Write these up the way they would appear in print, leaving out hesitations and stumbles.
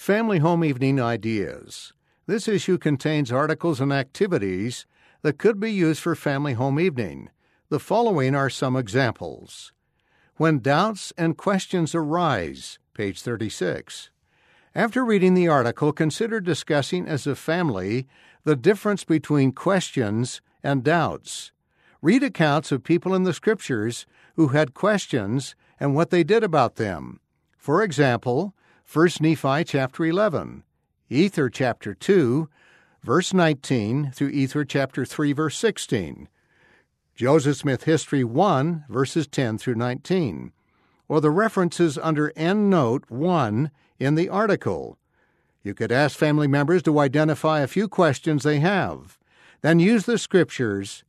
Family Home Evening Ideas. This issue contains articles and activities that could be used for family home evening. The following are some examples. When doubts and questions arise, page 36. After reading the article, consider discussing as a family the difference between questions and doubts. Read accounts of people in the Scriptures who had questions and what they did about them. For example, 1 Nephi chapter 11, Ether chapter 2, verse 19 through Ether chapter 3, verse 16, Joseph Smith History 1, verses 10 through 19, or the references under EndNote 1 in the article. You could ask family members to identify a few questions they have, then use the Scriptures,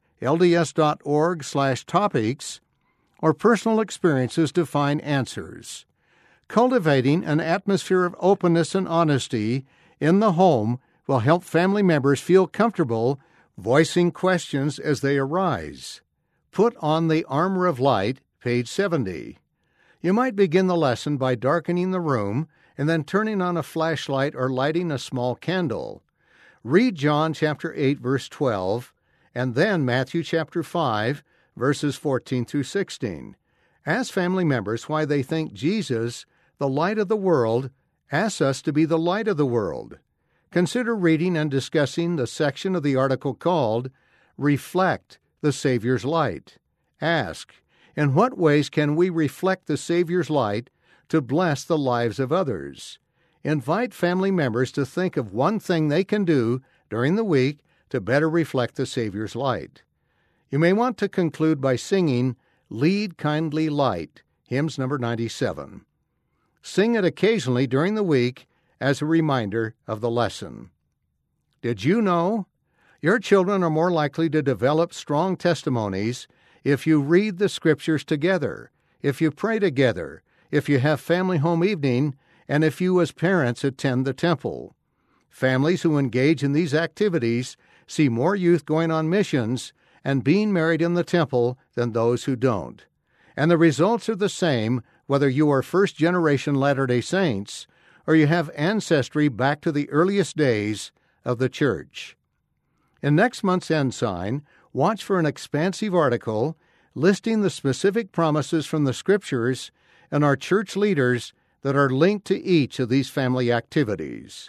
lds.org/topics, or personal experiences to find answers. Cultivating an atmosphere of openness and honesty in the home will help family members feel comfortable voicing questions as they arise. Put on the armor of light, page 70. You might begin the lesson by darkening the room and then turning on a flashlight or lighting a small candle. Read John chapter 8, verse 12, and then Matthew chapter 5, verses 14 through 16. Ask family members why they think Jesus, the light of the world, asks us to be the light of the world. Consider reading and discussing the section of the article called Reflect the Savior's Light. Ask, in what ways can we reflect the Savior's light to bless the lives of others? Invite family members to think of one thing they can do during the week to better reflect the Savior's light. You may want to conclude by singing Lead Kindly Light, hymns number 97. Sing it occasionally during the week as a reminder of the lesson. Did you know? Your children are more likely to develop strong testimonies if you read the Scriptures together, if you pray together, if you have family home evening, and if you as parents attend the temple. Families who engage in these activities see more youth going on missions and being married in the temple than those who don't. And the results are the same whether you are first-generation Latter-day Saints or you have ancestry back to the earliest days of the church. In next month's Ensign, watch for an expansive article listing the specific promises from the Scriptures and our church leaders that are linked to each of these family activities.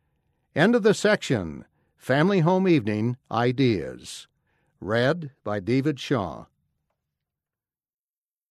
End of the section, Family Home Evening Ideas. Read by David Shaw.